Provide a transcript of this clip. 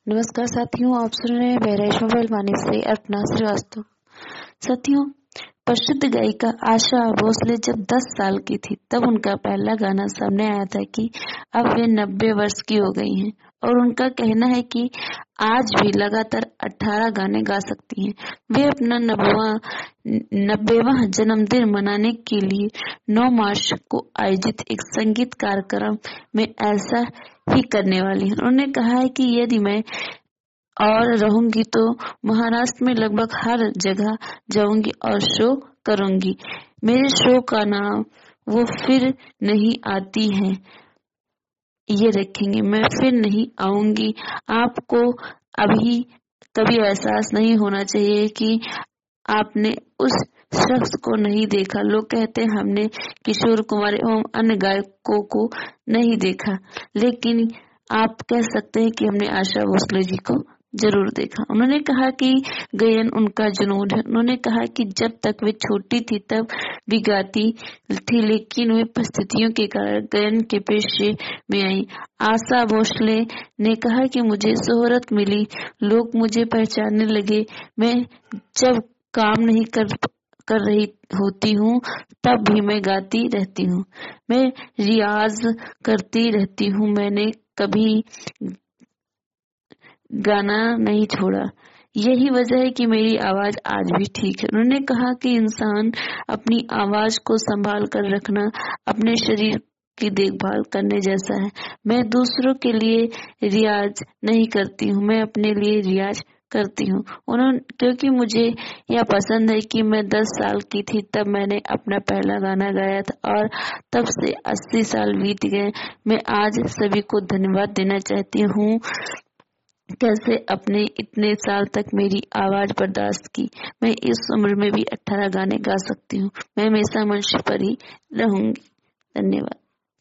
नमस्कार साथियों, आप सुन रहे हैं बहराइच मोबाइल वाणी से अर्पणा श्रीवास्तव। साथियों, प्रसिद्ध गायिका आशा भोसले जब 10 साल की थी तब उनका पहला गाना सामने आया था कि अब वे 90 वर्ष की हो गई हैं और उनका कहना है कि आज भी लगातार 18 गाने गा सकती हैं। वे अपना 90वां जन्मदिन मनाने के लिए 9 मार्च को आयोजित एक संगीत कार्यक्रम में ऐसा ही करने वाली हैं। उन्होंने कहा है कि यदि मैं और रहूंगी तो महाराष्ट्र में लगभग हर जगह जाऊंगी और शो करूंगी। मेरे शो का नाम वो फिर नहीं आती है ये रखेंगे, मैं फिर नहीं आऊंगी। आपको अभी कभी एहसास नहीं होना चाहिए कि आपने उस शख्स को नहीं देखा। लोग कहते हैं हमने किशोर कुमार एवं अन्य गायकों को नहीं देखा, लेकिन आप कह सकते हैं कि हमने आशा भोसले जी को जरूर देखा। उन्होंने कहा कि गायन उनका जुनून है। उन्होंने कहा कि जब तक वे छोटी थी तब भी गाती थी, लेकिन वे परिस्थितियों के कारण गायन के पेशे में आई। आशा भोसले ने कहा कि मुझे शोहरत मिली, लोग मुझे पहचानने लगे। मैं जब काम नहीं कर रही होती हूँ तब भी मैं गाती रहती हूँ, मैं रियाज करती रहती हूँ, मैंने कभी गाना नहीं छोड़ा। यही वजह है कि मेरी आवाज आज भी ठीक है। उन्होंने कहा कि इंसान अपनी आवाज को संभाल कर रखना अपने शरीर की देखभाल करने जैसा है। मैं दूसरों के लिए रियाज नहीं करती हूँ, मैं अपने लिए रियाज करती हूँ। क्योंकि मुझे यह पसंद है कि मैं 10 साल की थी तब मैंने अपना पहला गाना गाया था और तब से 80 साल बीत गए। मैं आज सभी को धन्यवाद देना चाहती हूँ कैसे अपने इतने साल तक मेरी आवाज बर्दाश्त की। मैं इस उम्र में भी 18 गाने गा सकती हूँ। मैं हमेशा मंच पर ही रहूंगी। धन्यवाद।